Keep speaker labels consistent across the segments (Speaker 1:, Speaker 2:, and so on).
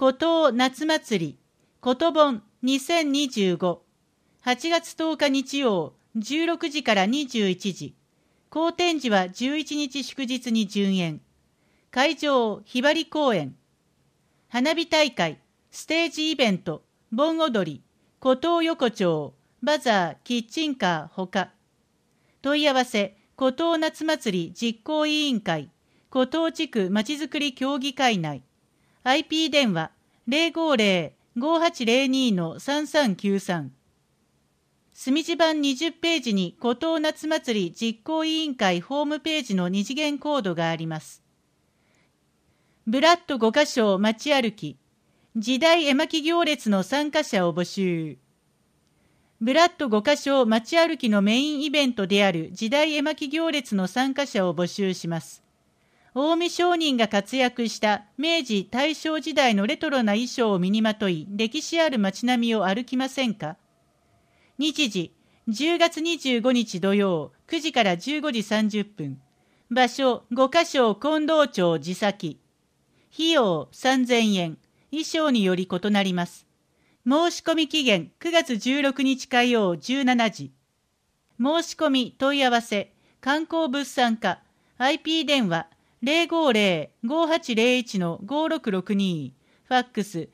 Speaker 1: 古東夏祭り、ことぼん2025、8月10日日曜、16時から21時。公展時は11日祝日に順延。会場、ひばり公園。花火大会、ステージイベント、盆踊り、古東横丁、バザー、キッチンカーほか。問い合わせ、古東夏祭り実行委員会、古東地区まちづくり協議会内。IP 電話 050-5802-3393。墨地版20ページに古東夏祭り実行委員会ホームページの二次元コードがあります。ブラッド5カ所街歩き、時代絵巻行列の参加者を募集。ブラッド5カ所街歩きのメインイベントである時代絵巻行列の参加者を募集します。近江商人が活躍した明治大正時代のレトロな衣装を身にまとい、歴史ある街並みを歩きませんか？日時、10月25日土曜、9時から15時30分。場所、5カ所近藤町地先。費用、3000円。衣装により異なります。申し込み期限、9月16日火曜17時。申し込み問い合わせ、観光物産課、IP 電話、050-5801-5662、ファックス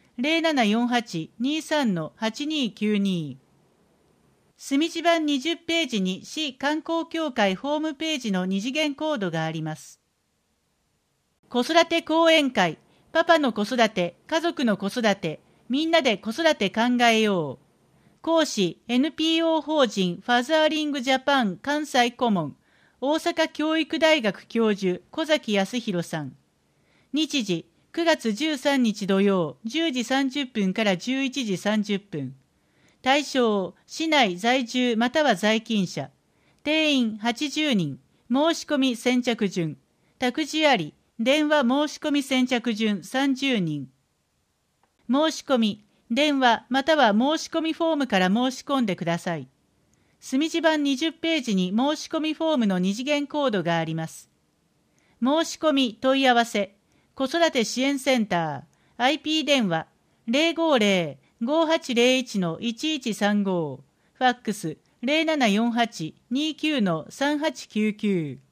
Speaker 1: 0748-23-8292。墨地版20ページに市観光協会ホームページの二次元コードがあります。子育て講演会、パパの子育て、家族の子育て、みんなで子育て考えよう。講師 NPO 法人ファザーリングジャパン関西顧問、大阪教育大学教授小崎康弘さん。日時9月13日土曜10時30分から11時30分。対象市内在住または在勤者。定員80人。申し込み先着順。託児あり。電話申し込み先着順30人。申し込み、電話または申し込みフォームから申し込んでください。墨地版20ページに申し込みフォームの二次元コードがあります。申し込み問い合わせ、子育て支援センター、IP 電話050-5801-1135、ファックス0748-29-3899。